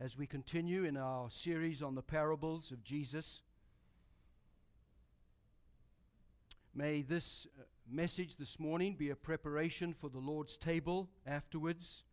as we continue in our series on the parables of Jesus. May this message this morning be a preparation for the Lord's table afterwards.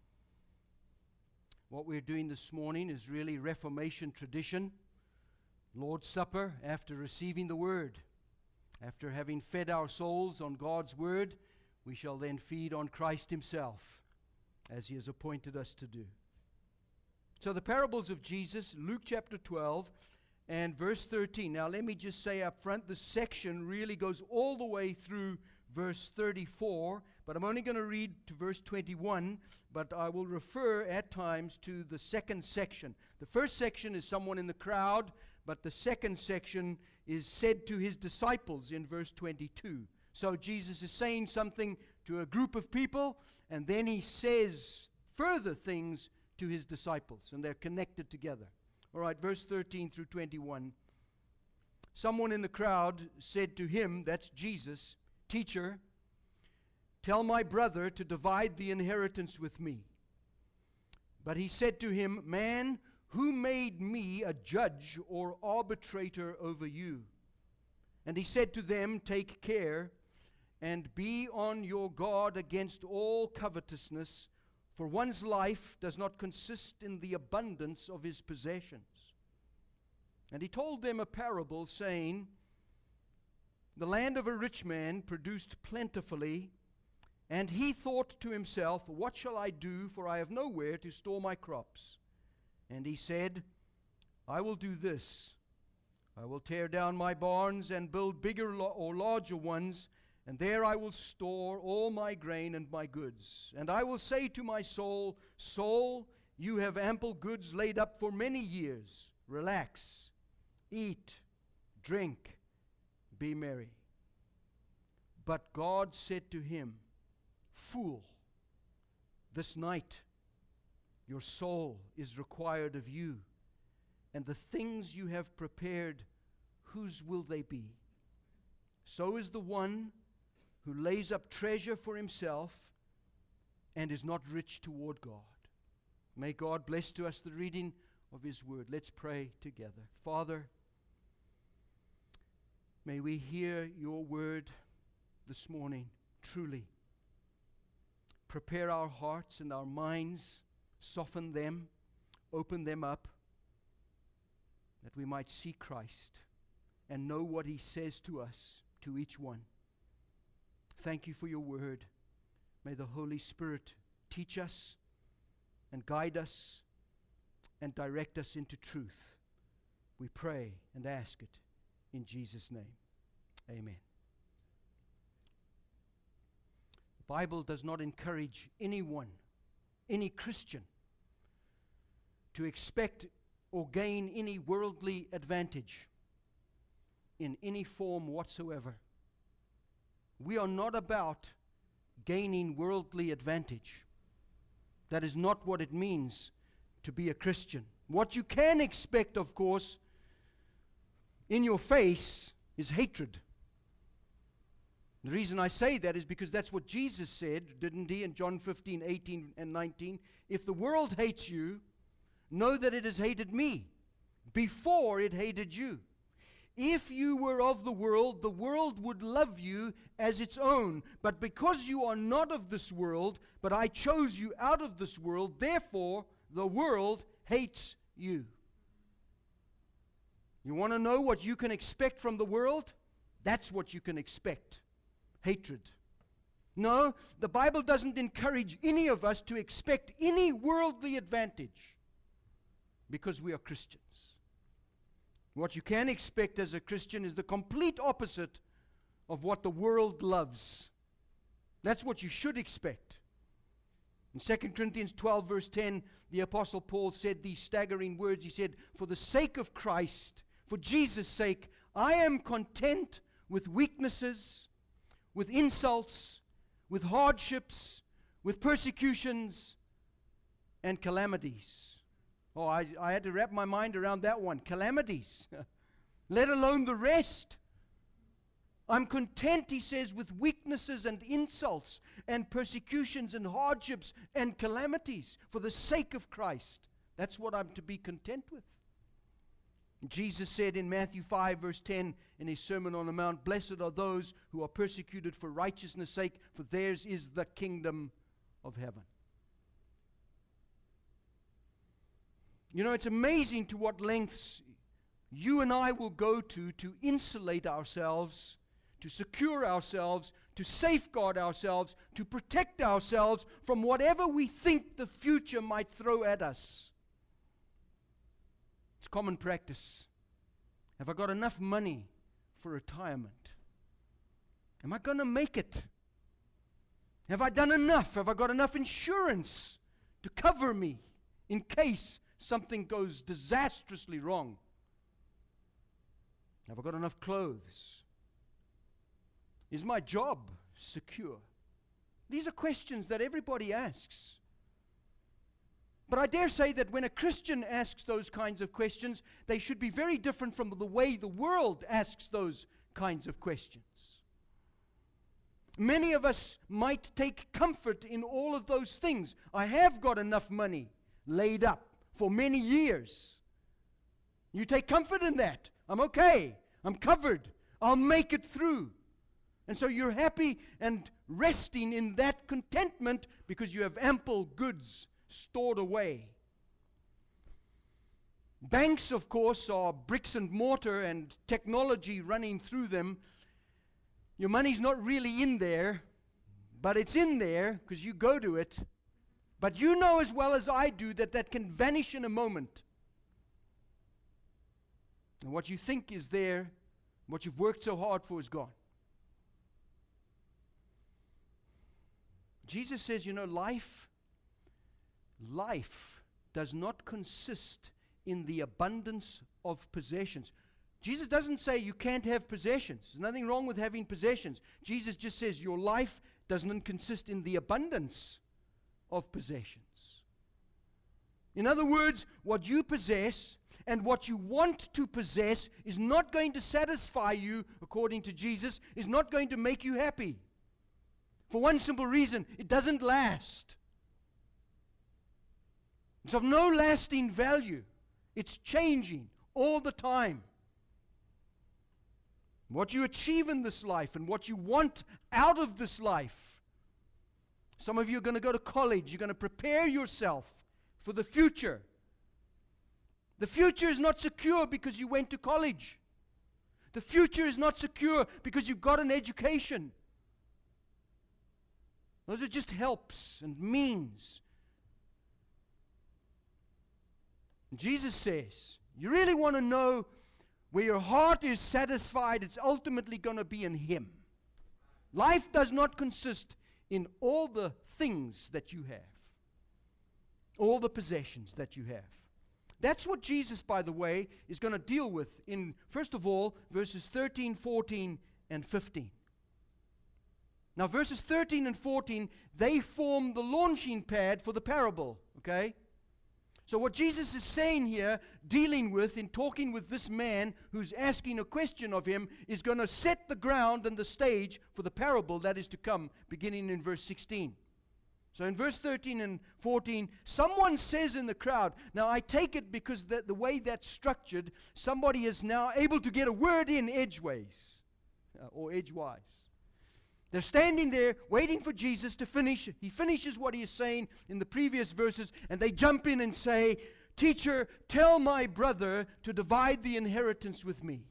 What we're doing this morning is really Reformation tradition. Lord's Supper, after receiving the Word. After having fed our souls on God's Word, we shall then feed on Christ Himself, as He has appointed us to do. So the parables of Jesus, Luke chapter 12 and verse 13. Now let me just say up front, this section really goes all the way through verse 34, but I'm only going to read to verse 21, but I will refer at times to the second section. The first section is someone in the crowd, but the second section is said to His disciples in verse 22. So Jesus is saying something to a group of people, and then He says further things to His disciples, and they're connected together. All right, verse 13 through 21. Someone in the crowd said to Him, that's Jesus, "Teacher, tell my brother to divide the inheritance with me." But He said to him, "Man, who made me a judge or arbitrator over you?" And He said to them, "Take care and be on your guard against all covetousness, for one's life does not consist in the abundance of his possessions." And He told them a parable, saying, "The land of a rich man produced plentifully, and he thought to himself, 'What shall I do, for I have nowhere to store my crops?' And he said, 'I will do this. I will tear down my barns and build bigger or larger ones, and there I will store all my grain and my goods. And I will say to my soul, Soul, you have ample goods laid up for many years. Relax, eat, drink, be merry.' But God said to him, 'Fool, this night your soul is required of you, and the things you have prepared, whose will they be? So is the one who lays up treasure for himself and is not rich toward God.'" May God bless to us the reading of His Word. Let's pray together. Father, may we hear Your Word this morning truly. Prepare our hearts and our minds, soften them, open them up, that we might see Christ and know what He says to us, to each one. Thank You for Your Word. May the Holy Spirit teach us and guide us and direct us into truth. We pray and ask it in Jesus' name. Amen. The Bible does not encourage anyone, any Christian, to expect or gain any worldly advantage in any form whatsoever. We are not about gaining worldly advantage. That is not what it means to be a Christian. What you can expect, of course, in your face is hatred. The reason I say that is because that's what Jesus said, didn't He, in John 15, 18 and 19? "If the world hates you, know that it has hated me before it hated you. If you were of the world would love you as its own. But because you are not of this world, but I chose you out of this world, therefore the world hates you." You want to know what you can expect from the world? That's what you can expect. Hatred. No, the Bible doesn't encourage any of us to expect any worldly advantage because we are Christians. What you can expect as a Christian is the complete opposite of what the world loves. That's what you should expect. In 2 Corinthians 12 verse 10, the Apostle Paul said these staggering words. He said, "For the sake of Christ, for Jesus' sake, I am content with weaknesses, with insults, with hardships, with persecutions, and calamities." Oh, I had to wrap my mind around that one. Calamities. Let alone the rest. I'm content, he says, with weaknesses and insults and persecutions and hardships and calamities for the sake of Christ. That's what I'm to be content with. Jesus said in Matthew 5, verse 10, in his Sermon on the Mount, "Blessed are those who are persecuted for righteousness' sake, for theirs is the kingdom of heaven." You know, it's amazing to what lengths you and I will go to insulate ourselves, to secure ourselves, to safeguard ourselves, to protect ourselves from whatever we think the future might throw at us. It's common practice. Have I got enough money for retirement? Am I going to make it? Have I done enough? Have I got enough insurance to cover me in case something goes disastrously wrong? Have I got enough clothes? Is my job secure? These are questions that everybody asks. But I dare say that when a Christian asks those kinds of questions, they should be very different from the way the world asks those kinds of questions. Many of us might take comfort in all of those things. I have got enough money laid up for many years. You take comfort in that. I'm okay. I'm covered. I'll make it through. And so you're happy and resting in that contentment because you have ample goods stored away. Banks, of course, are bricks and mortar and technology running through them. Your money's not really in there, but it's in there because you go to it. But you know as well as I do that that can vanish in a moment. And what you think is there, what you've worked so hard for, is gone. Jesus says, you know, life does not consist in the abundance of possessions. Jesus doesn't say you can't have possessions. There's nothing wrong with having possessions. Jesus just says your life doesn't consist in the abundance of possessions. In other words, what you possess and what you want to possess is not going to satisfy you, according to Jesus, is not going to make you happy. For one simple reason, it doesn't last. It's of no lasting value. It's changing all the time. What you achieve in this life and what you want out of this life. Some of you are going to go to college. You're going to prepare yourself for the future. The future is not secure because you went to college. The future is not secure because you've got an education. Those are just helps and means. Jesus says, you really want to know where your heart is satisfied, it's ultimately going to be in Him. Life does not consist in all the things that you have, all the possessions that you have. That's what Jesus, by the way, is going to deal with in, first of all, verses 13, 14, and 15. Now, verses 13 and 14, they form the launching pad for the parable, okay? So what Jesus is saying here, dealing with, in talking with this man who's asking a question of him, is going to set the ground and the stage for the parable that is to come, beginning in verse 16. So in verse 13 and 14, someone says in the crowd, now I take it because the way that's structured, somebody is now able to get a word in edgeways, or edgewise. They're standing there waiting for Jesus to finish. He finishes what he is saying in the previous verses, and they jump in and say, "Teacher, tell my brother to divide the inheritance with me."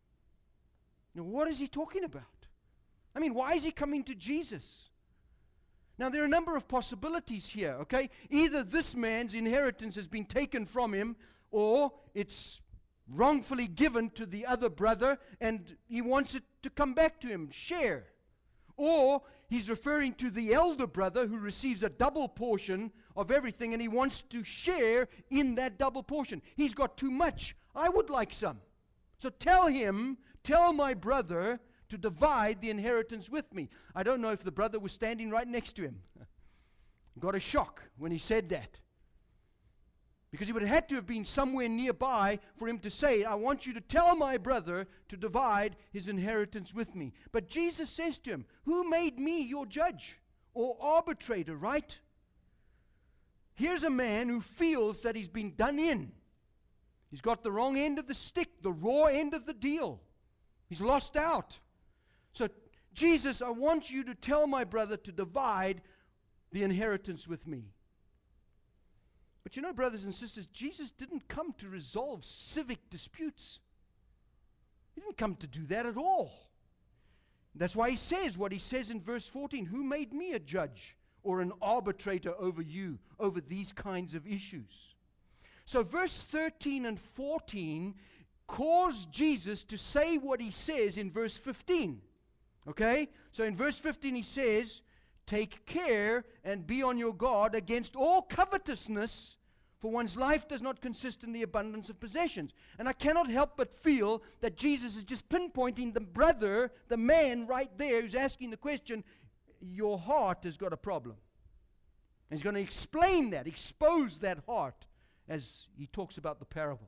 Now, what is he talking about? I mean, why is he coming to Jesus? Now, there are a number of possibilities here, okay? Either this man's inheritance has been taken from him, or it's wrongfully given to the other brother, and he wants it to come back to him, share. Or he's referring to the elder brother who receives a double portion of everything, and he wants to share in that double portion. He's got too much. I would like some. So tell my brother to divide the inheritance with me. I don't know if the brother was standing right next to him. Got a shock when he said that. Because he would have had to have been somewhere nearby for him to say, I want you to tell my brother to divide his inheritance with me. But Jesus says to him, who made me your judge or arbitrator, right? here's a man who feels that he's been done in. He's got the wrong end of the stick, the raw end of the deal. He's lost out. So, Jesus, I want you to tell my brother to divide the inheritance with me. But you know, brothers and sisters, Jesus didn't come to resolve civic disputes. He didn't come to do that at all. That's why he says what he says in verse 14, who made me a judge or an arbitrator over you, over these kinds of issues? So verse 13 and 14 cause Jesus to say what he says in verse 15. Okay? So in verse 15 he says, take care and be on your guard against all covetousness, for one's life does not consist in the abundance of possessions. And I cannot help but feel that Jesus is just pinpointing the brother, the man right there who's asking the question, your heart has got a problem. And he's going to explain that, expose that heart as he talks about the parable.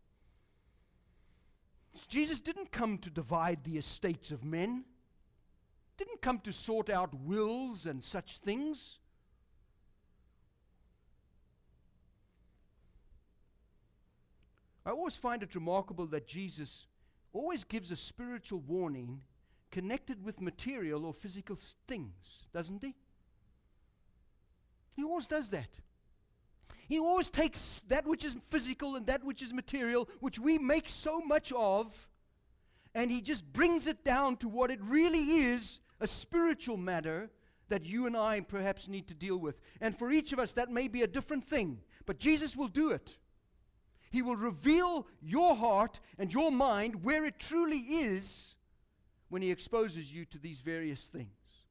Jesus didn't come to divide the estates of men. Didn't come to sort out wills and such things. I always find it remarkable that Jesus always gives a spiritual warning connected with material or physical things, doesn't he? He always does that. He always takes that which is physical and that which is material, which we make so much of, and he just brings it down to what it really is, a spiritual matter that you and I perhaps need to deal with. And for each of us, that may be a different thing, but Jesus will do it. He will reveal your heart and your mind where it truly is when he exposes you to these various things.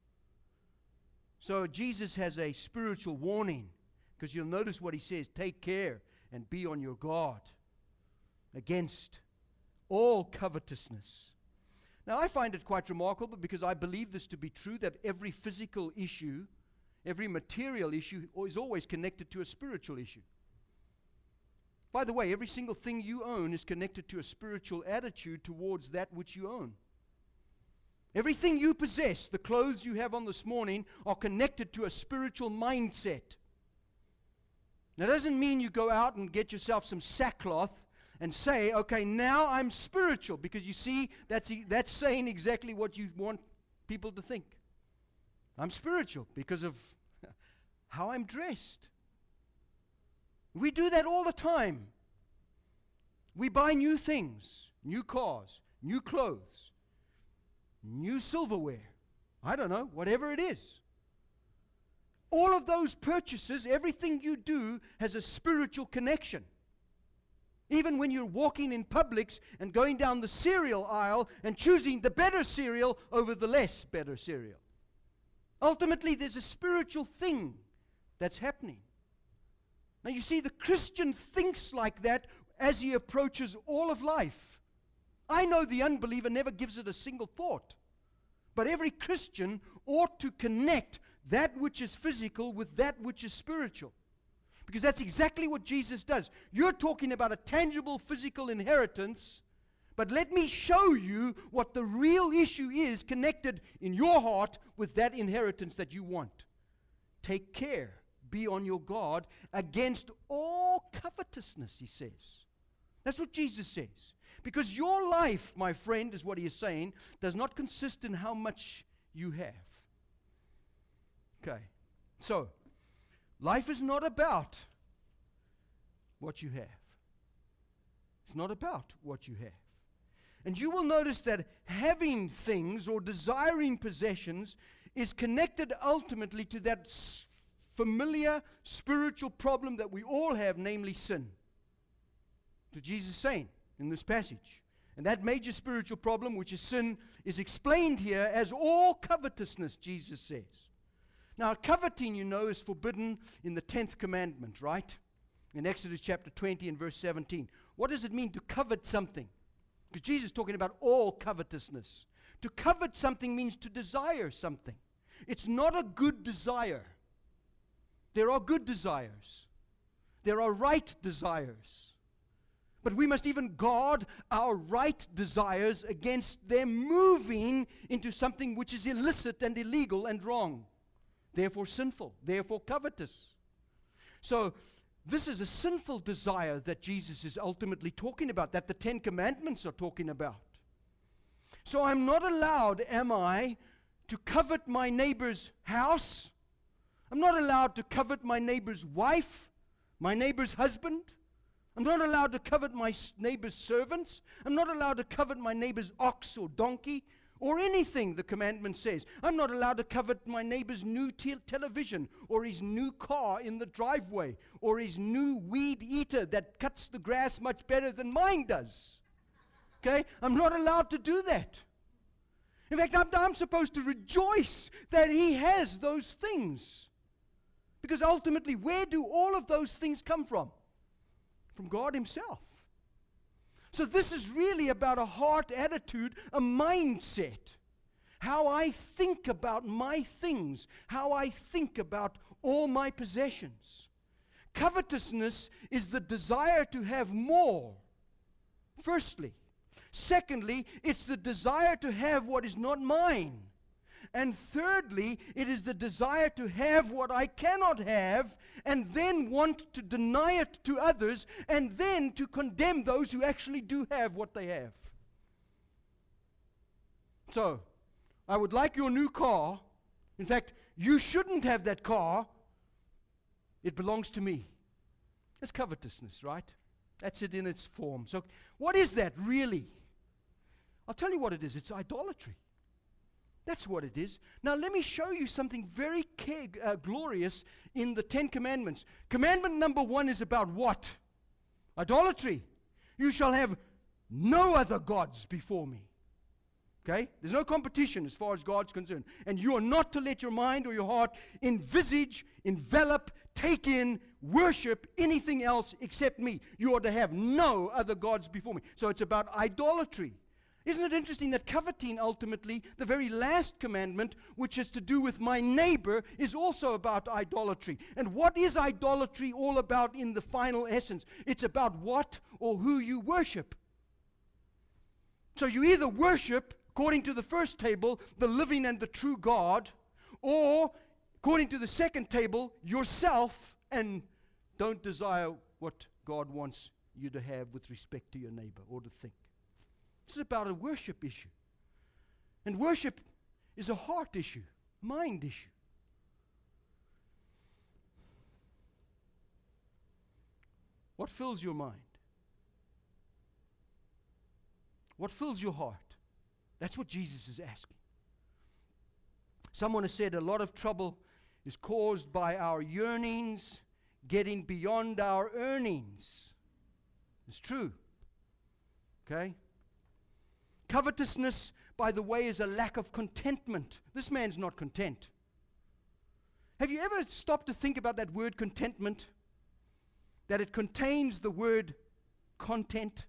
So Jesus has a spiritual warning, because you'll notice what he says, take care and be on your guard against all covetousness. Now I find it quite remarkable, because I believe this to be true, that every physical issue, every material issue is always connected to a spiritual issue. By the way, every single thing you own is connected to a spiritual attitude towards that which you own. Everything you possess, the clothes you have on this morning, are connected to a spiritual mindset. That doesn't mean you go out and get yourself some sackcloth and say, okay, now I'm spiritual, because you see, that's saying exactly what you want people to think. I'm spiritual because of how I'm dressed. We do that all the time. We buy new things, new cars, new clothes, new silverware. I don't know, whatever it is. All of those purchases, everything you do has a spiritual connection. Even when you're walking in Publix and going down the cereal aisle and choosing the better cereal over the less better cereal. Ultimately, there's a spiritual thing that's happening. Now you see, the Christian thinks like that as he approaches all of life. I know the unbeliever never gives it a single thought. But every Christian ought to connect that which is physical with that which is spiritual. Because that's exactly what Jesus does. You're talking about a tangible physical inheritance, but let me show you what the real issue is connected in your heart with that inheritance that you want. Take care. Be on your guard against all covetousness, he says. That's what Jesus says. Because your life, my friend, is what he is saying, does not consist in how much you have. Okay. So, life is not about what you have. It's not about what you have. And you will notice that having things or desiring possessions is connected ultimately to that familiar spiritual problem that we all have, namely sin. To Jesus saying in this passage. And that major spiritual problem, which is sin, is explained here as all covetousness, Jesus says. Now, coveting, you know, is forbidden in the 10th commandment, right? In Exodus chapter 20 and verse 17. What does it mean to covet something? Because Jesus is talking about all covetousness. To covet something means to desire something. It's not a good desire. There are good desires. There are right desires. But we must even guard our right desires against them moving into something which is illicit and illegal and wrong. Therefore sinful. Therefore covetous. So this is a sinful desire that Jesus is ultimately talking about, that the Ten Commandments are talking about. So I'm not allowed, am I, to covet my neighbor's house. I'm not allowed to covet my neighbor's wife, my neighbor's husband. I'm not allowed to covet my neighbor's servants. I'm not allowed to covet my neighbor's ox or donkey or anything the commandment says. I'm not allowed to covet my neighbor's new television or his new car in the driveway or his new weed eater that cuts the grass much better than mine does. Okay? I'm not allowed to do that. In fact, I'm supposed to rejoice that he has those things. Because ultimately, where do all of those things come from? From God himself. So this is really about a heart attitude, a mindset. How I think about my things. How I think about all my possessions. Covetousness is the desire to have more, firstly. Secondly, it's the desire to have what is not mine. And thirdly, it is the desire to have what I cannot have, and then want to deny it to others, and then to condemn those who actually do have what they have. So, I would like your new car. In fact, you shouldn't have that car. It belongs to me. That's covetousness, right? That's it in its form. So, what is that really? I'll tell you what it is. It's idolatry. That's what it is. Now, let me show you something very glorious in the Ten Commandments. Commandment number 1 is about what? Idolatry. You shall have no other gods before me. Okay? There's no competition as far as God's concerned. And you are not to let your mind or your heart envisage, envelop, take in, worship anything else except me. You are to have no other gods before me. So it's about idolatry. Isn't it interesting that coveting, ultimately, the very last commandment, which has to do with my neighbor, is also about idolatry? And what is idolatry all about in the final essence? It's about what or who you worship. So you either worship, according to the first table, the living and the true God, or, according to the second table, yourself, and don't desire what God wants you to have with respect to your neighbor or to think. This is about a worship issue. And worship is a heart issue, mind issue. What fills your mind? What fills your heart? That's what Jesus is asking. Someone has said a lot of trouble is caused by our yearnings getting beyond our earnings. It's true. Okay? Covetousness, by the way, is a lack of contentment. This man's not content. Have you ever stopped to think about that word contentment? That it contains the word content,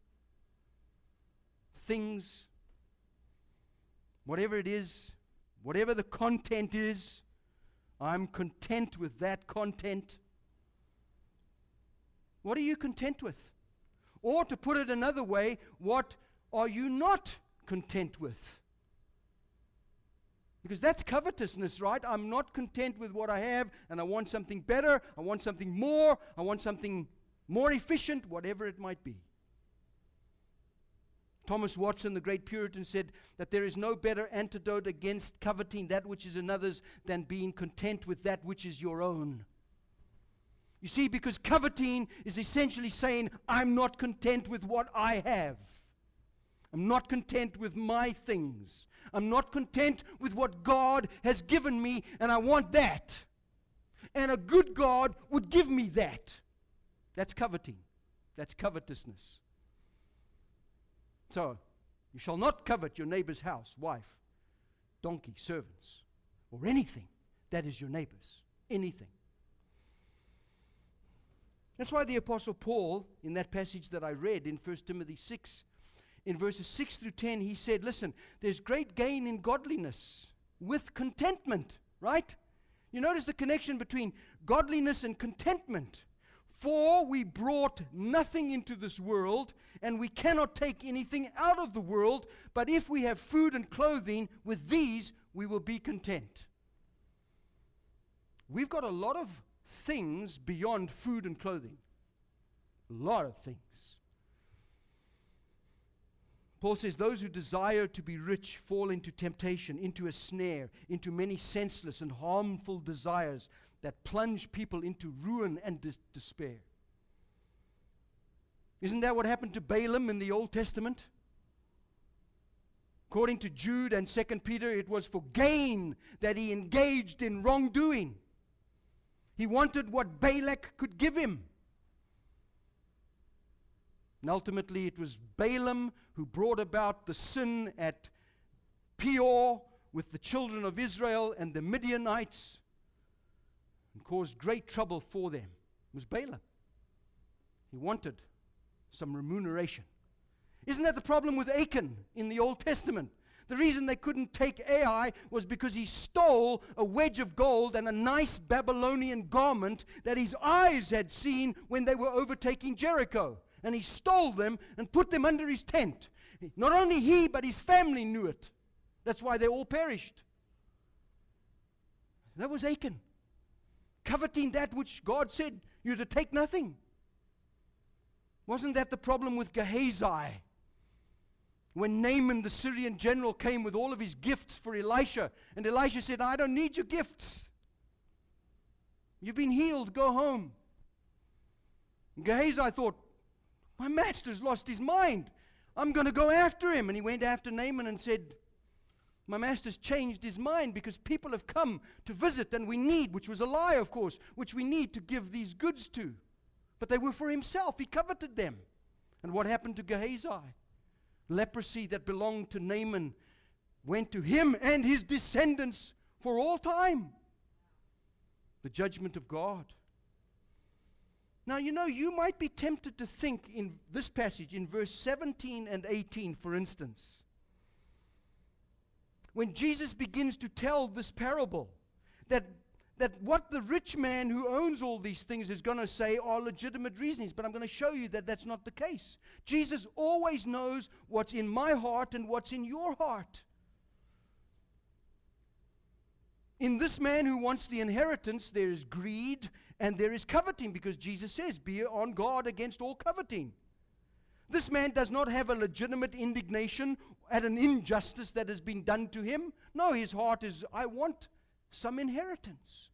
things, whatever it is, whatever the content is, I'm content with that content. What are you content with? Or to put it another way, what are you not content with? Because that's covetousness, right? I'm not content with what I have, and I want something better, I want something more, I want something more efficient, whatever it might be. Thomas Watson, the great Puritan, said that there is no better antidote against coveting that which is another's than being content with that which is your own. You see, because coveting is essentially saying, I'm not content with what I have. I'm not content with my things. I'm not content with what God has given me, and I want that. And a good God would give me that. That's coveting. That's covetousness. So, you shall not covet your neighbor's house, wife, donkey, servants, or anything that is your neighbor's. Anything. That's why the Apostle Paul, in that passage that I read in 1 Timothy 6, in verses 6 through 10, he said, listen, there's great gain in godliness with contentment, right? You notice the connection between godliness and contentment. For we brought nothing into this world, and we cannot take anything out of the world, but if we have food and clothing, with these we will be content. We've got a lot of things beyond food and clothing. A lot of things. Paul says, those who desire to be rich fall into temptation, into a snare, into many senseless and harmful desires that plunge people into ruin and despair. Isn't that what happened to Balaam in the Old Testament? According to Jude and 2 Peter, it was for gain that he engaged in wrongdoing. He wanted what Balak could give him. And ultimately, it was Balaam who brought about the sin at Peor with the children of Israel and the Midianites and caused great trouble for them. It was Balaam. He wanted some remuneration. Isn't that the problem with Achan in the Old Testament? The reason they couldn't take Ai was because he stole a wedge of gold and a nice Babylonian garment that his eyes had seen when they were overtaking Jericho. And he stole them and put them under his tent. Not only he, but his family knew it. That's why they all perished. That was Achan. Coveting that which God said you're to take nothing. Wasn't that the problem with Gehazi? When Naaman, the Syrian general, came with all of his gifts for Elisha, and Elisha said, I don't need your gifts. You've been healed, go home. And Gehazi thought, my master's lost his mind. I'm going to go after him. And he went after Naaman and said, my master's changed his mind because people have come to visit and we need, which was a lie, of course, which we need to give these goods to. But they were for himself. He coveted them. And what happened to Gehazi? Leprosy that belonged to Naaman went to him and his descendants for all time. The judgment of God. Now, you might be tempted to think in this passage, in verse 17 and 18, for instance, when Jesus begins to tell this parable, that what the rich man who owns all these things is going to say are legitimate reasons, but I'm going to show you that that's not the case. Jesus always knows what's in my heart and what's in your heart. In this man who wants the inheritance, there is greed and there is coveting, because Jesus says, be on guard against all coveting. This man does not have a legitimate indignation at an injustice that has been done to him. No, his heart is, I want some inheritance.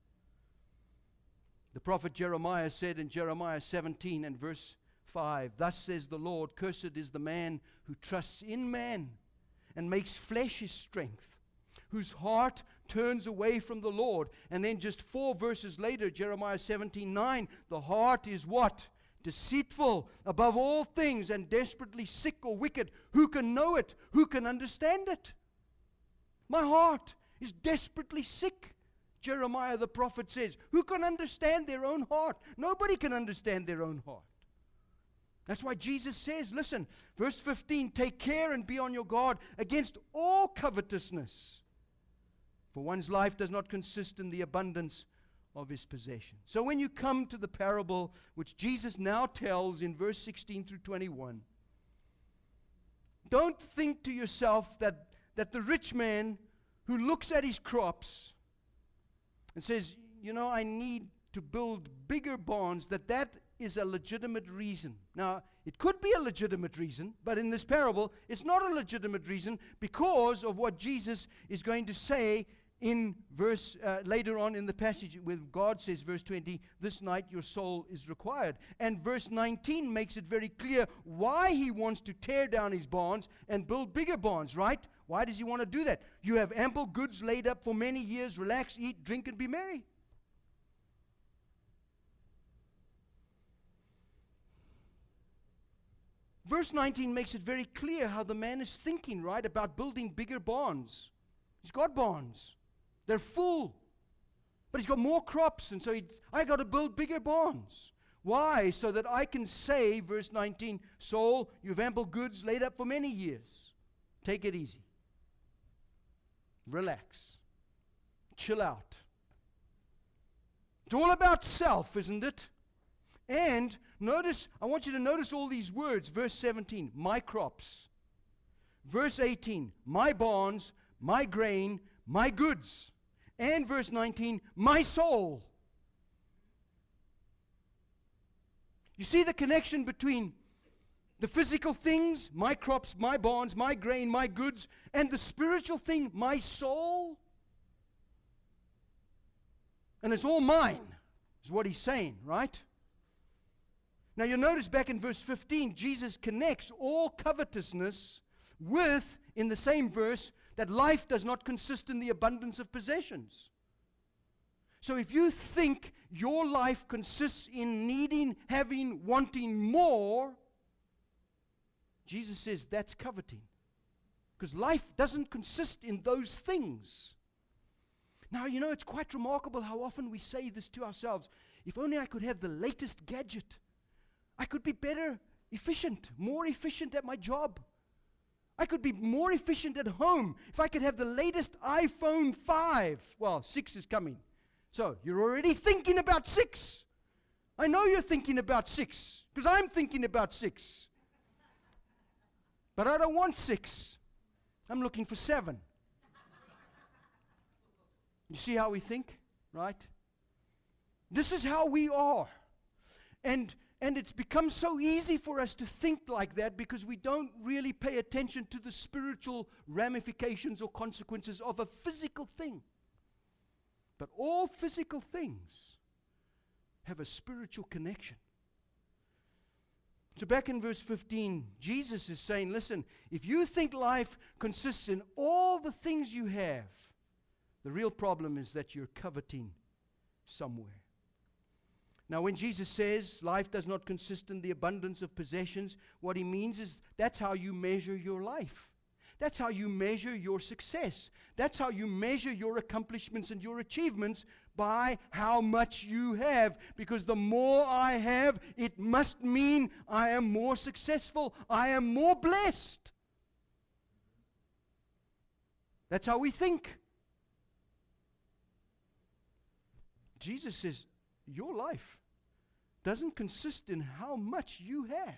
The prophet Jeremiah said in Jeremiah 17 and verse 5, thus says the Lord, cursed is the man who trusts in man and makes flesh his strength, whose heart turns away from the Lord. And then just 4 verses later, Jeremiah 17:9, the heart is what? Deceitful above all things and desperately sick or wicked. Who can know it? Who can understand it? My heart is desperately sick, Jeremiah the prophet says. Who can understand their own heart? Nobody can understand their own heart. That's why Jesus says, listen, verse 15, take care and be on your guard against all covetousness. For one's life does not consist in the abundance of his possession. So when you come to the parable which Jesus now tells in verse 16 through 21, don't think to yourself that the rich man who looks at his crops and says, I need to build bigger barns, that is a legitimate reason. Now, it could be a legitimate reason, but in this parable, it's not a legitimate reason because of what Jesus is going to say in verse later on in the passage, where God says, verse 20, this night your soul is required. And verse 19 makes it very clear why he wants to tear down his barns and build bigger barns, right? Why does he want to do that? You have ample goods laid up for many years. Relax, eat, drink, and be merry. Verse 19 makes it very clear how the man is thinking, right, about building bigger barns. He's got barns. They're full. But he's got more crops, and so I got to build bigger barns. Why? So that I can say, verse 19, soul, you have ample goods laid up for many years. Take it easy. Relax. Chill out. It's all about self, isn't it? And notice, I want you to notice all these words. Verse 17, my crops. Verse 18, my barns, my grain, my goods. And verse 19, my soul. You see the connection between the physical things, my crops, my barns, my grain, my goods, and the spiritual thing, my soul? And it's all mine, is what he's saying, right? Now you'll notice back in verse 15, Jesus connects all covetousness with, in the same verse, that life does not consist in the abundance of possessions. So if you think your life consists in needing, having, wanting more, Jesus says that's coveting. Because life doesn't consist in those things. Now, you know, it's quite remarkable how often we say this to ourselves. If only I could have the latest gadget, I could be better efficient, more efficient at my job. I could be more efficient at home if I could have the latest iPhone 5. Well, 6 is coming. So you're already thinking about 6. I know you're thinking about 6 because I'm thinking about 6. But I don't want 6. I'm looking for 7. You see how we think, right? This is how we are. And it's become so easy for us to think like that because we don't really pay attention to the spiritual ramifications or consequences of a physical thing. But all physical things have a spiritual connection. So back in verse 15, Jesus is saying, listen, if you think life consists in all the things you have, the real problem is that you're coveting somewhere. Now, when Jesus says life does not consist in the abundance of possessions, what he means is that's how you measure your life. That's how you measure your success. That's how you measure your accomplishments and your achievements, by how much you have. Because the more I have, it must mean I am more successful. I am more blessed. That's how we think. Jesus says, your life doesn't consist in how much you have.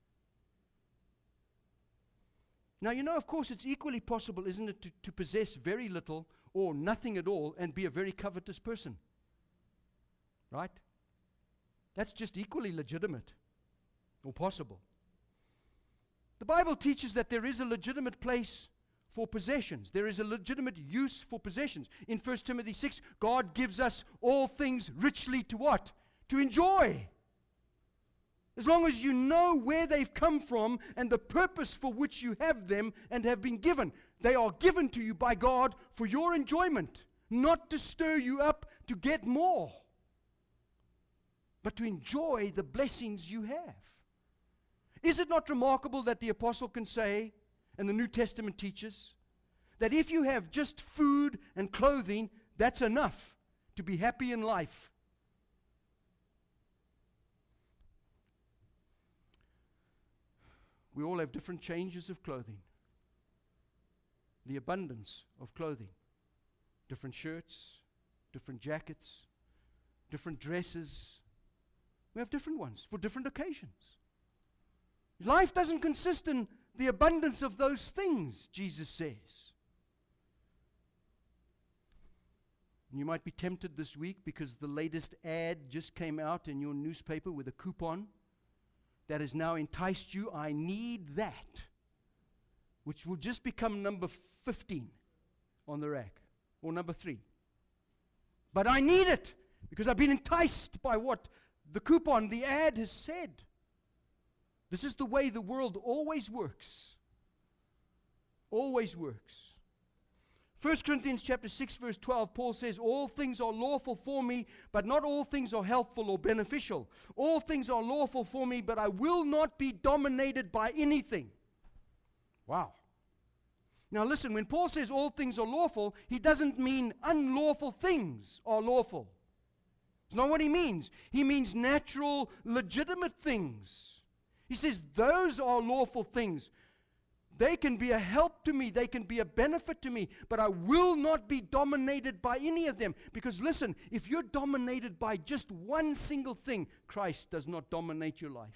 Now, you know, of course, it's equally possible, isn't it, to possess very little or nothing at all and be a very covetous person. Right? That's just equally legitimate or possible. The Bible teaches that there is a legitimate place for possessions. There is a legitimate use for possessions. In 1 Timothy 6, God gives us all things richly to what? To enjoy. As long as you know where they've come from and the purpose for which you have them and have been given. They are given to you by God for your enjoyment, not to stir you up to get more, but to enjoy the blessings you have. Is it not remarkable that the apostle can say, and the New Testament teaches, that if you have just food and clothing, that's enough to be happy in life? We all have different changes of clothing. The abundance of clothing. Different shirts, different jackets, different dresses. We have different ones for different occasions. Life doesn't consist in the abundance of those things, Jesus says. And you might be tempted this week because the latest ad just came out in your newspaper with a coupon that has now enticed you. I need that, which will just become number 15 on the rack, or number 3. But I need it because I've been enticed by what the coupon, the ad has said. This is the way the world always works. Always works. 1 Corinthians chapter 6 verse 12, Paul says, all things are lawful for me, but not all things are helpful or beneficial. All things are lawful for me, but I will not be dominated by anything. Wow. Now listen, when Paul says all things are lawful, he doesn't mean unlawful things are lawful. It's not what he means. He means natural, legitimate things. He says those are lawful things. They can be a help to me. They can be a benefit to me. But I will not be dominated by any of them. Because listen, if you're dominated by just one single thing, Christ does not dominate your life.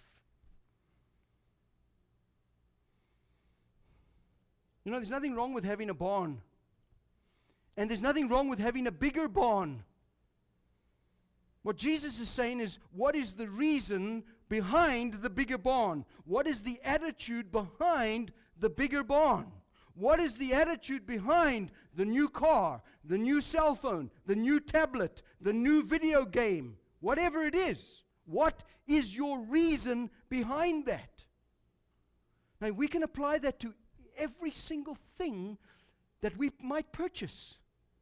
You know, there's nothing wrong with having a barn. And there's nothing wrong with having a bigger barn. What Jesus is saying is, what is the reason behind the bigger barn? What is the attitude behind the bigger barn? What is the attitude behind the new car, the new cell phone, the new tablet, the new video game, whatever it is? What is your reason behind that? Now, we can apply that to every single thing that we might purchase.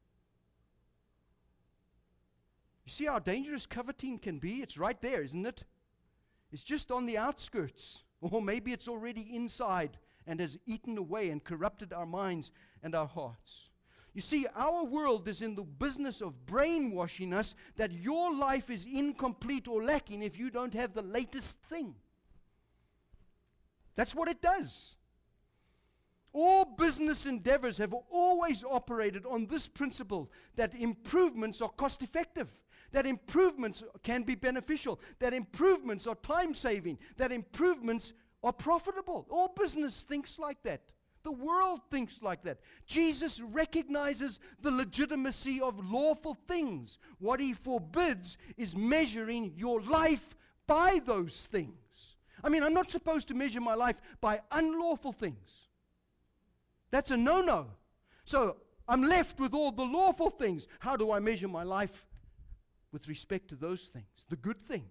You see how dangerous coveting can be? It's right there, isn't it? It's just on the outskirts. Or maybe it's already inside and has eaten away and corrupted our minds and our hearts. You see, our world is in the business of brainwashing us that your life is incomplete or lacking if you don't have the latest thing. That's what it does. All business endeavors have always operated on this principle, that improvements are cost effective, that improvements can be beneficial, that improvements are time-saving, that improvements are profitable. All business thinks like that. The world thinks like that. Jesus recognizes the legitimacy of lawful things. What he forbids is measuring your life by those things. I mean, I'm not supposed to measure my life by unlawful things. That's a no-no. So I'm left with all the lawful things. How do I measure my life with respect to those things, the good things?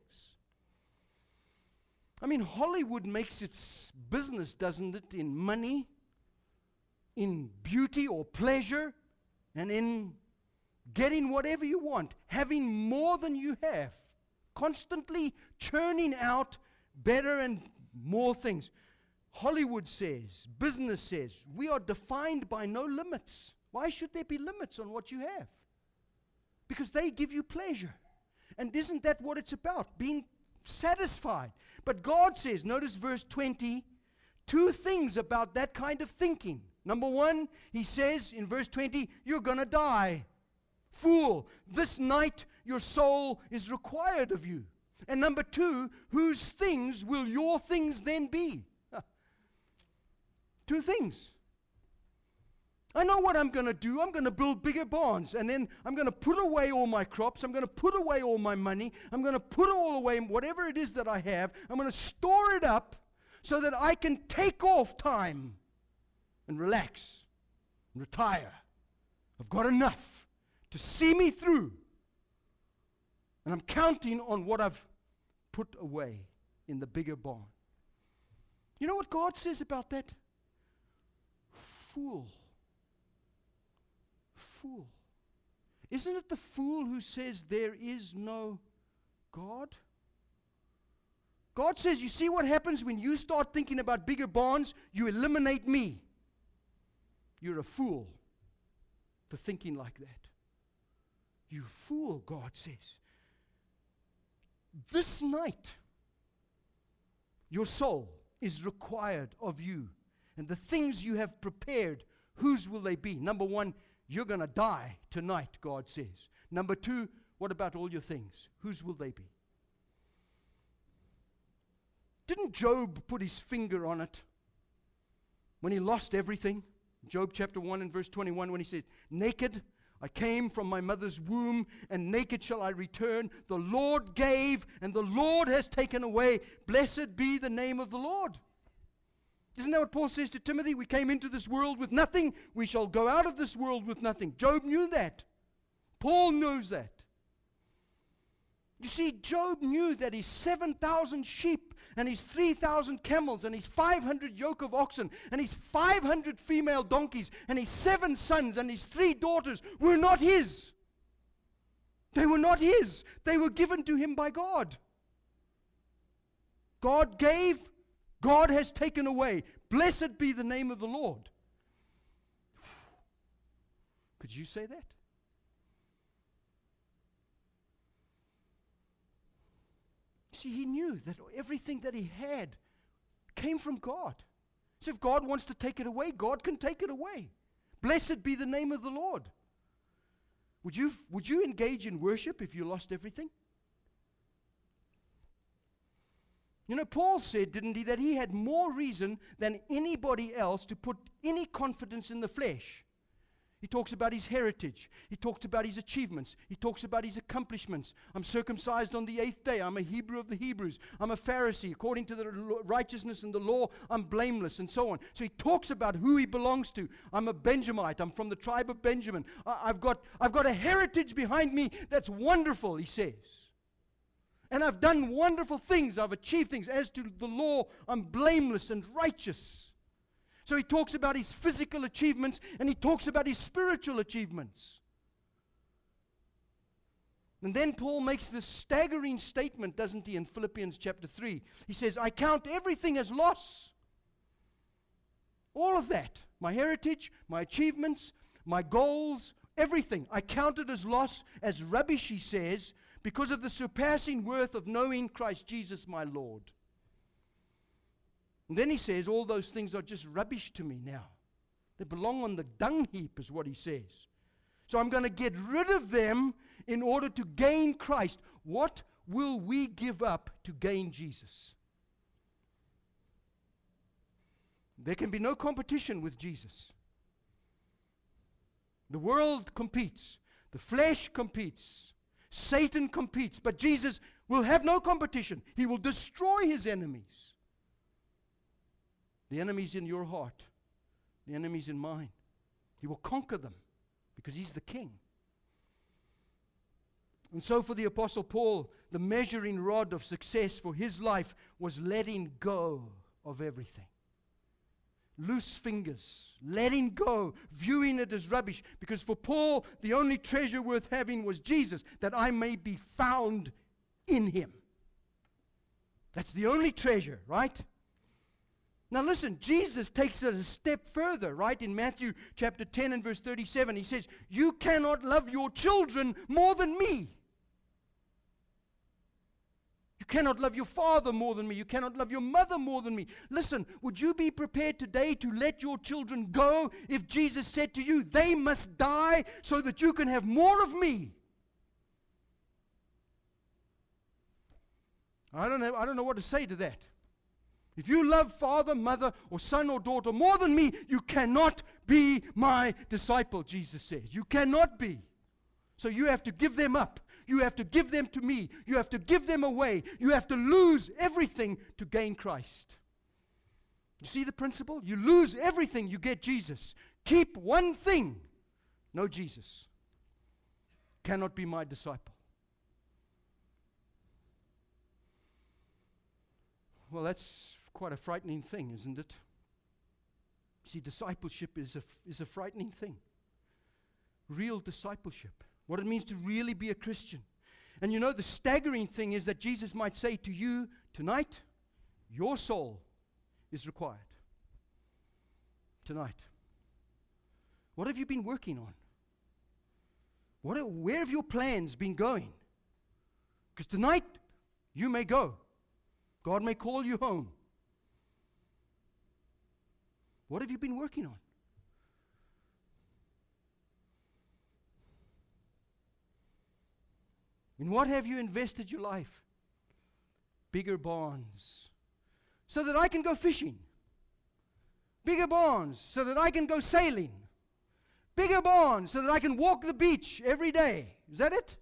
I mean, Hollywood makes its business, doesn't it, in money, in beauty or pleasure, and in getting whatever you want, having more than you have, constantly churning out better and more things. Hollywood says, business says, we are defined by no limits. Why should there be limits on what you have? Because they give you pleasure. And isn't that what it's about? Being satisfied. But God says, notice verse 20, two things about that kind of thinking. Number one, he says in verse 20, you're going to die. Fool, this night your soul is required of you. And number two, whose things will your things then be? Two things. I know what I'm going to do. I'm going to build bigger barns, and then I'm going to put away all my crops. I'm going to put away all my money. I'm going to put all away whatever it is that I have. I'm going to store it up so that I can take off time and relax and retire. I've got enough to see me through, and I'm counting on what I've put away in the bigger barn. You know what God says about that? Fool. Fool. Isn't it the fool who says there is no God? God says, you see what happens when you start thinking about bigger barns? You eliminate me. You're a fool for thinking like that. You fool, God says. This night, your soul is required of you. And the things you have prepared, whose will they be? Number one, you're going to die tonight, God says. Number two, what about all your things? Whose will they be? Didn't Job put his finger on it when he lost everything? Job chapter 1 and verse 21, when he says, naked I came from my mother's womb, and naked shall I return. The Lord gave, and the Lord has taken away. Blessed be the name of the Lord. Isn't that what Paul says to Timothy? We came into this world with nothing. We shall go out of this world with nothing. Job knew that. Paul knows that. You see, Job knew that his 7,000 sheep and his 3,000 camels and his 500 yoke of oxen and his 500 female donkeys and his 7 sons and his 3 daughters were not his. They were not his. They were given to him by God. God gave, God has taken away. Blessed be the name of the Lord. Could you say that? See, he knew that everything that he had came from God. So if God wants to take it away, God can take it away. Blessed be the name of the Lord. Would you engage in worship if you lost everything? You know, Paul said, didn't he, that he had more reason than anybody else to put any confidence in the flesh. He talks about his heritage. He talks about his achievements. He talks about his accomplishments. I'm circumcised on the 8th day. I'm a Hebrew of the Hebrews. I'm a Pharisee. According to the righteousness and the law, I'm blameless, and so on. So he talks about who he belongs to. I'm a Benjamite. I'm from the tribe of Benjamin. I've got a heritage behind me that's wonderful, he says. And I've done wonderful things. I've achieved things. As to the law, I'm blameless and righteous. So he talks about his physical achievements and he talks about his spiritual achievements. And then Paul makes this staggering statement, doesn't he, in Philippians chapter 3. He says, I count everything as loss. All of that, my heritage, my achievements, my goals, everything, I count it as loss, as rubbish, he says, because of the surpassing worth of knowing Christ Jesus my Lord. And then he says, all those things are just rubbish to me now. They belong on the dung heap, is what he says. So I'm going to get rid of them in order to gain Christ. What will we give up to gain Jesus? There can be no competition with Jesus. The world competes. The flesh competes. Satan competes. But Jesus will have no competition. He will destroy his enemies. The enemies in your heart, the enemies in mine. He will conquer them because he's the king. And so for the Apostle Paul, the measuring rod of success for his life was letting go of everything. Loose fingers, letting go, viewing it as rubbish. Because for Paul, the only treasure worth having was Jesus, that I may be found in him. That's the only treasure, right? Now listen, Jesus takes it a step further, right? In Matthew chapter 10 and verse 37, he says, you cannot love your children more than me. You cannot love your father more than me. You cannot love your mother more than me. Listen, would you be prepared today to let your children go if Jesus said to you, they must die so that you can have more of me? I don't know what to say to that. If you love father, mother, or son or daughter more than me, you cannot be my disciple, Jesus says. You cannot be. So you have to give them up. You have to give them to me. You have to give them away. You have to lose everything to gain Christ. You see the principle? You lose everything, you get Jesus. Keep one thing. No Jesus. Cannot be my disciple. Well, that's quite a frightening thing, isn't it? See, discipleship is a frightening thing. Real discipleship. What it means to really be a Christian. And you know, the staggering thing is that Jesus might say to you tonight, your soul is required. Tonight. What have you been working on? Where have your plans been going? Because tonight, you may go. God may call you home. What have you been working on? In what have you invested your life? Bigger barns, so that I can go fishing. Bigger barns, so that I can go sailing. Bigger barns, so that I can walk the beach every day. Is that it?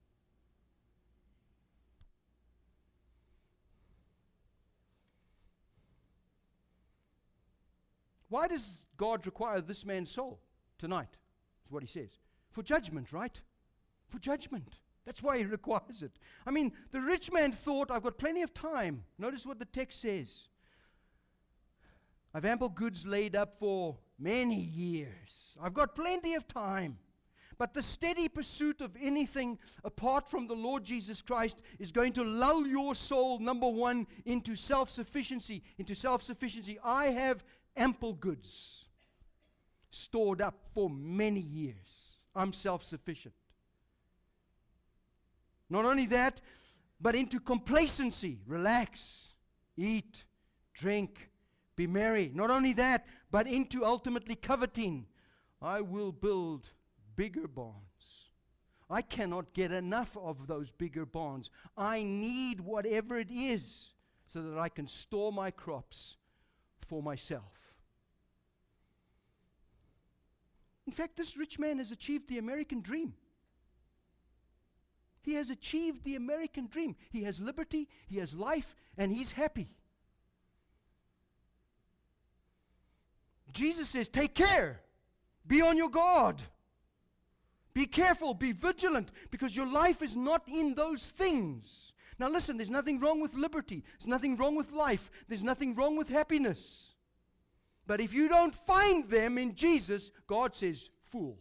Why does God require this man's soul tonight? Is what he says. For judgment, right? For judgment. That's why he requires it. I mean, the rich man thought, I've got plenty of time. Notice what the text says. I've ample goods laid up for many years. I've got plenty of time. But the steady pursuit of anything apart from the Lord Jesus Christ is going to lull your soul, number one, into self-sufficiency. I have ample goods stored up for many years. I'm self-sufficient. Not only that, but into complacency. Relax, eat, drink, be merry. Not only that, but into ultimately coveting. I will build bigger barns. I cannot get enough of those bigger barns. I need whatever it is so that I can store my crops for myself. In fact, this rich man has achieved the American dream. He has achieved the American dream. He has liberty, he has life, and he's happy. Jesus says, take care. Be on your guard. Be careful, be vigilant, because your life is not in those things. Now listen, there's nothing wrong with liberty. There's nothing wrong with life. There's nothing wrong with happiness. But if you don't find them in Jesus, God says, fool.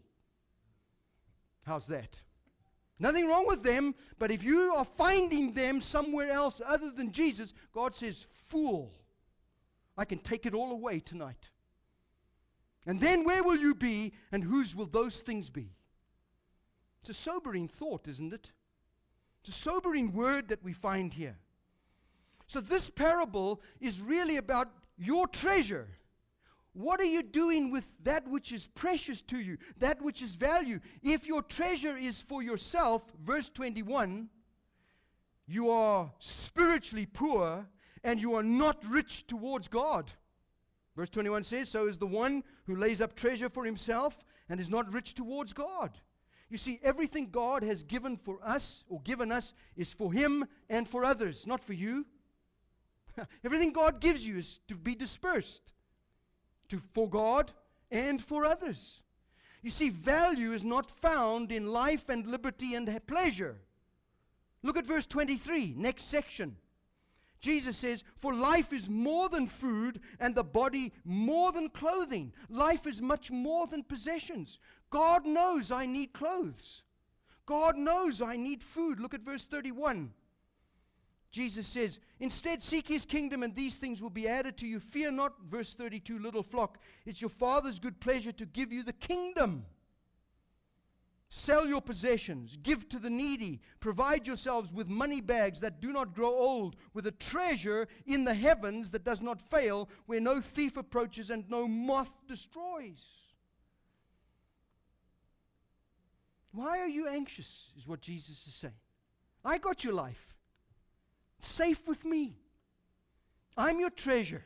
How's that? Nothing wrong with them, but if you are finding them somewhere else other than Jesus, God says, fool. I can take it all away tonight. And then where will you be, and whose will those things be? It's a sobering thought, isn't it? It's a sobering word that we find here. So this parable is really about your treasure. What are you doing with that which is precious to you, that which is value? If your treasure is for yourself, verse 21, you are spiritually poor and you are not rich towards God. Verse 21 says, so is the one who lays up treasure for himself and is not rich towards God. You see, everything God has given for us, or given us, is for him and for others, not for you. Everything God gives you is to be dispersed, for God and for others. You see, value is not found in life and liberty and pleasure. Look at verse 23, next section. Jesus says, for life is more than food, and the body more than clothing. Life is much more than possessions. God knows I need clothes. God knows I need food. Look at verse 31. Jesus says, instead seek his kingdom, and these things will be added to you. Fear not, verse 32, little flock. It's your Father's good pleasure to give you the kingdom. Sell your possessions, give to the needy, provide yourselves with money bags that do not grow old, with a treasure in the heavens that does not fail, where no thief approaches and no moth destroys. Why are you anxious, is what Jesus is saying. I got your life. It's safe with me. I'm your treasure.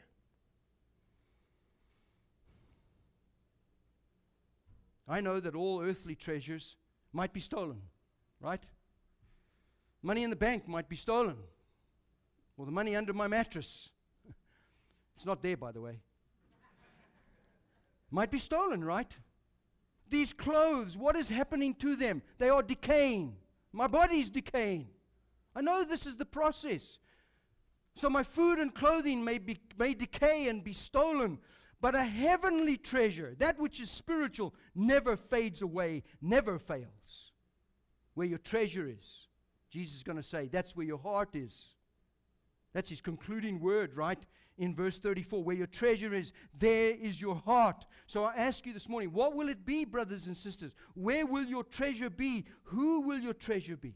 I know that all earthly treasures might be stolen, right? Money in the bank might be stolen, or the money under my mattress. It's not there, by the way. Might be stolen, right? These clothes, what is happening to them? They are decaying. My body's decaying. I know this is the process. So my food and clothing may decay and be stolen. But a heavenly treasure, that which is spiritual, never fades away, never fails. Where your treasure is, Jesus is going to say, that's where your heart is. That's his concluding word, right? In verse 34, where your treasure is, there is your heart. So I ask you this morning, what will it be, brothers and sisters? Where will your treasure be? Who will your treasure be?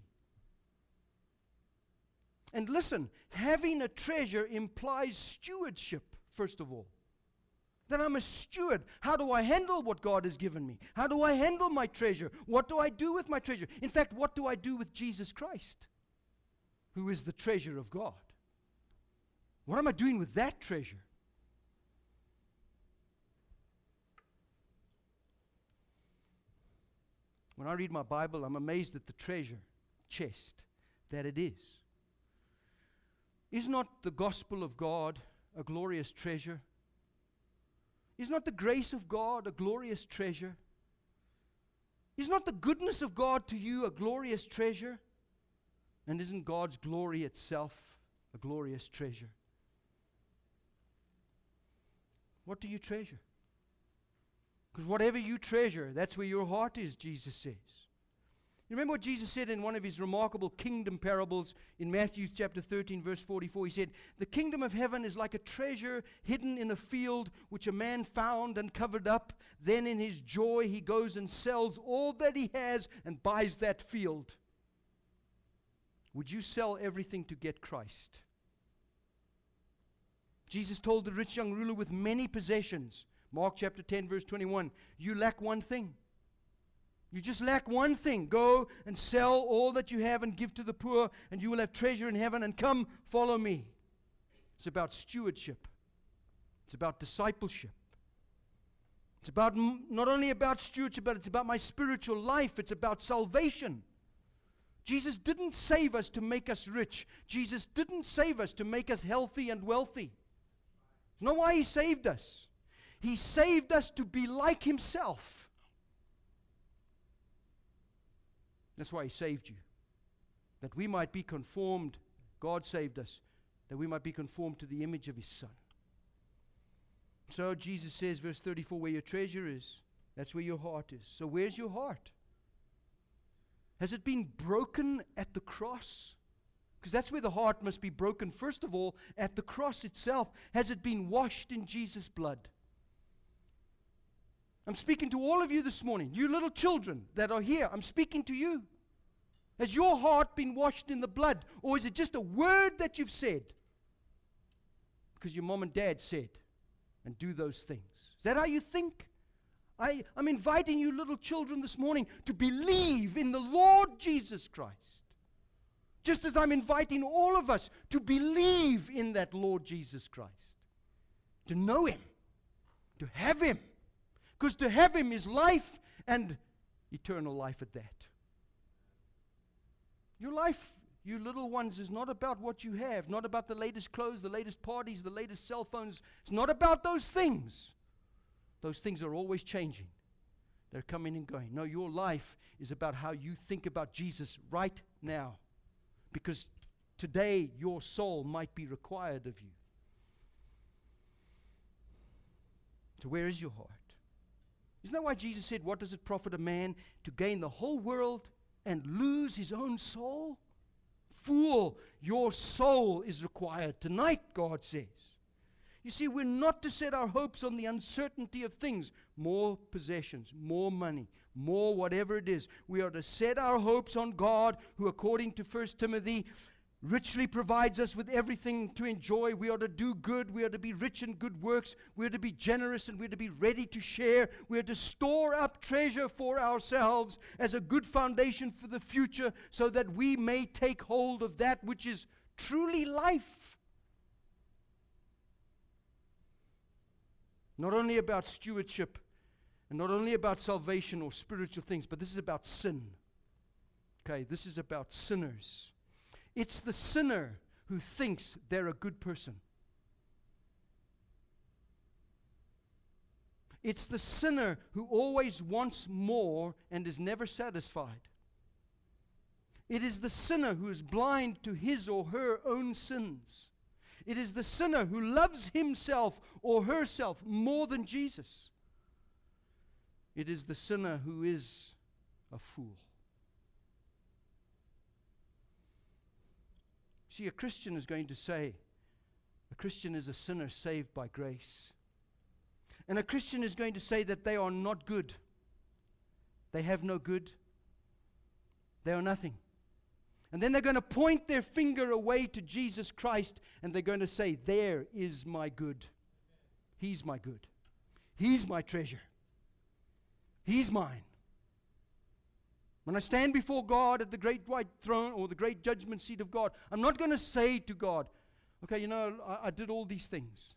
And listen, having a treasure implies stewardship, first of all. That I'm a steward. How do I handle what God has given me? How do I handle my treasure? What do I do with my treasure? In fact, what do I do with Jesus Christ, who is the treasure of God? What am I doing with that treasure? When I read my Bible, I'm amazed at the treasure chest that it is. Is not the gospel of God a glorious treasure? Is not the grace of God a glorious treasure? Is not the goodness of God to you a glorious treasure? And isn't God's glory itself a glorious treasure? What do you treasure? Because whatever you treasure, that's where your heart is, Jesus says. You remember what Jesus said in one of his remarkable kingdom parables in Matthew chapter 13, verse 44? He said, the kingdom of heaven is like a treasure hidden in a field which a man found and covered up. Then in his joy he goes and sells all that he has and buys that field. Would you sell everything to get Christ? Jesus told the rich young ruler with many possessions, Mark chapter 10, verse 21, you lack one thing. You just lack one thing. Go and sell all that you have and give to the poor, and you will have treasure in heaven, and come, follow me. It's about stewardship. It's about discipleship. It's about not only about stewardship, but it's about my spiritual life. It's about salvation. Jesus didn't save us to make us rich. Jesus didn't save us to make us healthy and wealthy. That's not why He saved us. He saved us to be like Himself. That's why He saved you. That we might be conformed. God saved us. That we might be conformed to the image of His Son. So Jesus says, verse 34, where your treasure is, that's where your heart is. So where's your heart? Has it been broken at the cross? Because that's where the heart must be broken. First of all, at the cross itself. Has it been washed in Jesus' blood? I'm speaking to all of you this morning, you little children that are here. I'm speaking to you. Has your heart been washed in the blood? Or is it just a word that you've said? Because your mom and dad said, and do those things. Is that how you think? I'm inviting you little children this morning to believe in the Lord Jesus Christ. Just as I'm inviting all of us to believe in that Lord Jesus Christ. To know Him. To have Him. Because to have Him is life and eternal life at that. Your life, you little ones, is not about what you have, not about the latest clothes, the latest parties, the latest cell phones. It's not about those things. Those things are always changing. They're coming and going. No, your life is about how you think about Jesus right now. Because today your soul might be required of you. So where is your heart? Isn't that why Jesus said, what does it profit a man to gain the whole world and lose his own soul? Fool, your soul is required tonight, God says. You see, we're not to set our hopes on the uncertainty of things. More possessions, more money, more whatever it is. We are to set our hopes on God, who according to 1 Timothy, richly provides us with everything to enjoy. We are to do good. We are to be rich in good works. We are to be generous, and we are to be ready to share. We are to store up treasure for ourselves as a good foundation for the future, so that we may take hold of that which is truly life. Not only about stewardship, and not only about salvation or spiritual things, but this is about sin. Okay, this is about sinners. It's the sinner who thinks they're a good person. It's the sinner who always wants more and is never satisfied. It is the sinner who is blind to his or her own sins. It is the sinner who loves himself or herself more than Jesus. It is the sinner who is a fool. See, a Christian is going to say, a Christian is a sinner saved by grace. And a Christian is going to say that they are not good. They have no good. They are nothing. And then they're going to point their finger away to Jesus Christ, and they're going to say, there is my good. He's my good. He's my treasure. He's mine. When I stand before God at the great white throne or the great judgment seat of God, I'm not going to say to God, okay, you know, I did all these things.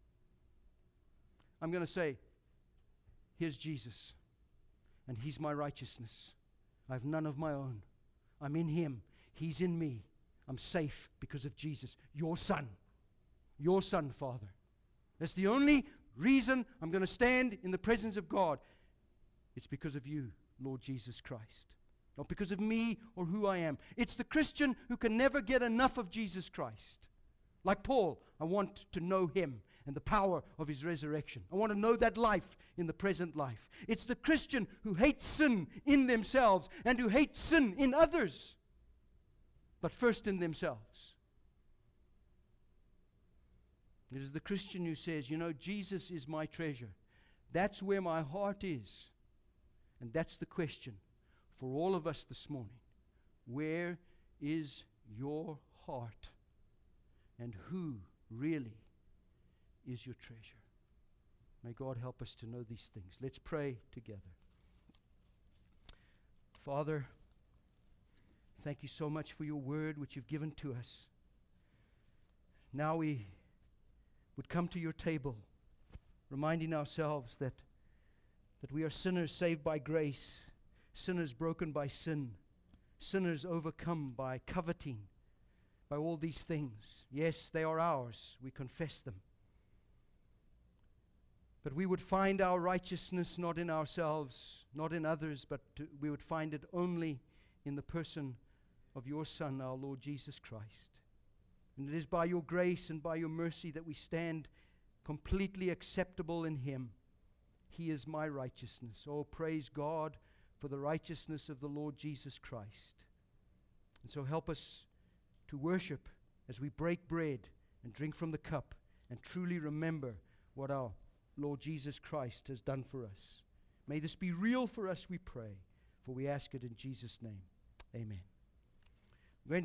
I'm going to say, here's Jesus, and He's my righteousness. I have none of my own. I'm in Him. He's in me. I'm safe because of Jesus, your Son, Father. That's the only reason I'm going to stand in the presence of God. It's because of you, Lord Jesus Christ. Not because of me or who I am. It's the Christian who can never get enough of Jesus Christ. Like Paul, I want to know Him and the power of His resurrection. I want to know that life in the present life. It's the Christian who hates sin in themselves and who hates sin in others, but first in themselves. It is the Christian who says, you know, Jesus is my treasure. That's where my heart is. And that's the question for all of us this morning. Where is your heart? And who really is your treasure? May God help us to know these things. Let's pray together. Father, thank you so much for your word which you've given to us. Now we would come to your table, reminding ourselves that that we are sinners saved by grace, sinners broken by sin, sinners overcome by coveting, by all these things. Yes, they are ours. We confess them. But we would find our righteousness not in ourselves, not in others, but we would find it only in the person of your Son, our Lord Jesus Christ. And it is by your grace and by your mercy that we stand completely acceptable in Him. He is my righteousness. Oh, praise God for the righteousness of the Lord Jesus Christ. And so help us to worship as we break bread and drink from the cup and truly remember what our Lord Jesus Christ has done for us. May this be real for us, we pray, for we ask it in Jesus' name. Amen.